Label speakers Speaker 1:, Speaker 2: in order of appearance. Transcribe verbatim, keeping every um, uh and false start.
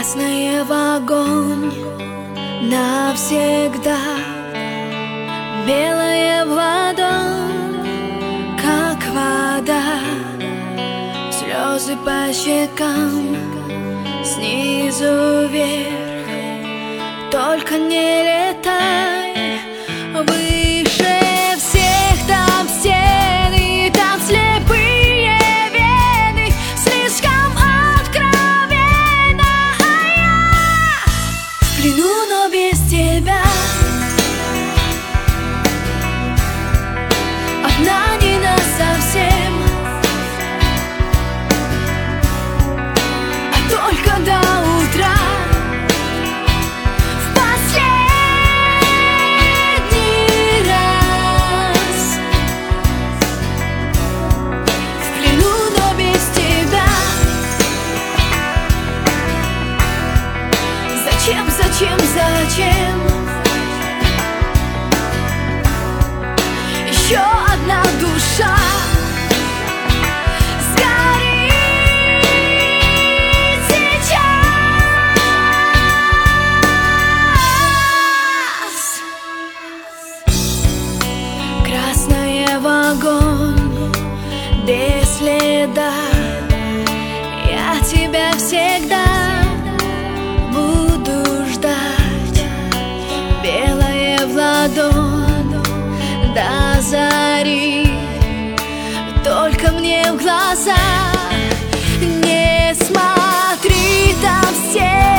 Speaker 1: Красное в огонь навсегда, белое в ладонь, как вода. Слезы по щекам, снизу вверх. Только не летай выше всех, там стены, там слепые вены. Слишком откровенно, а я в плену, но без тебя. Одна не насовсем, а только до утра. Зачем, зачем, зачем еще одна душа сгорит сейчас? Красное в огонь без следа. Я тебя всегда буду ждать. Белое в ладонь до зари. Только мне в глаза не смотри, там все